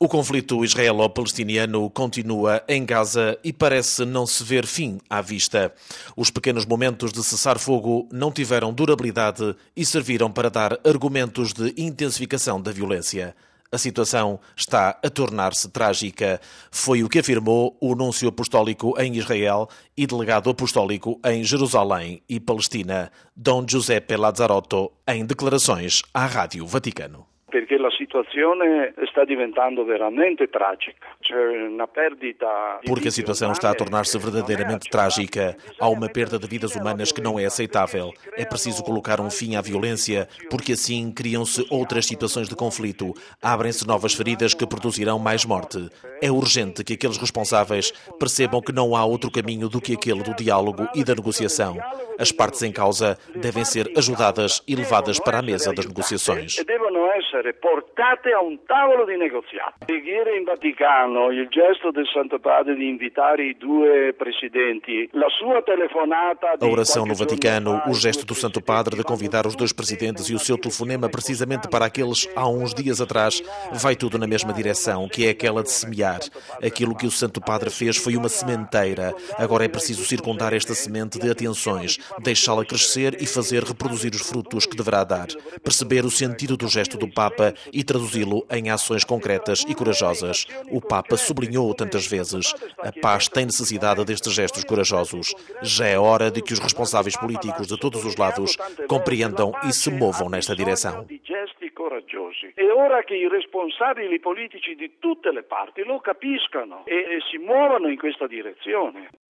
O conflito israelo-palestiniano continua em Gaza e parece não se ver fim à vista. Os pequenos momentos de cessar-fogo não tiveram durabilidade e serviram para dar argumentos de intensificação da violência. A situação está a tornar-se trágica. Foi o que afirmou o núncio apostólico em Israel e delegado apostólico em Jerusalém e Palestina, Dom Giuseppe Lazzarotto, em declarações à Rádio Vaticano. Perché la situazione sta diventando veramente tragica. Porque a situação está a tornar-se verdadeiramente trágica. Há uma perda de vidas humanas que não é aceitável. É preciso colocar um fim à violência, porque assim criam-se outras situações de conflito. Abrem-se novas feridas que produzirão mais morte. É urgente que aqueles responsáveis percebam que não há outro caminho do que aquele do diálogo e da negociação. As partes em causa devem ser ajudadas e levadas para a mesa das negociações. Portate a un tavolo di negoziato. Preghiere in Vaticano, il gesto del Santo Padre di invitare i due presidenti, la sua telefonata. A oração no Vaticano, o gesto do Santo Padre de convidar os dois presidentes e o seu telefonema precisamente para aqueles há uns dias atrás, vai tudo na mesma direção, que é aquela de semear. Aquilo que o Santo Padre fez foi uma sementeira. Agora é preciso circundar esta semente de atenções, deixá-la crescer e fazer reproduzir os frutos que deverá dar. Perceber o sentido do gesto do Papa e traduzi-lo em ações concretas e corajosas. O Papa sublinhou tantas vezes: a paz tem necessidade destes gestos corajosos. Já é hora de que os responsáveis políticos de todos os lados compreendam e se movam nesta direção. È ora che i responsabili politici di tutte le parti lo capiscano e si muovano in questa direzione.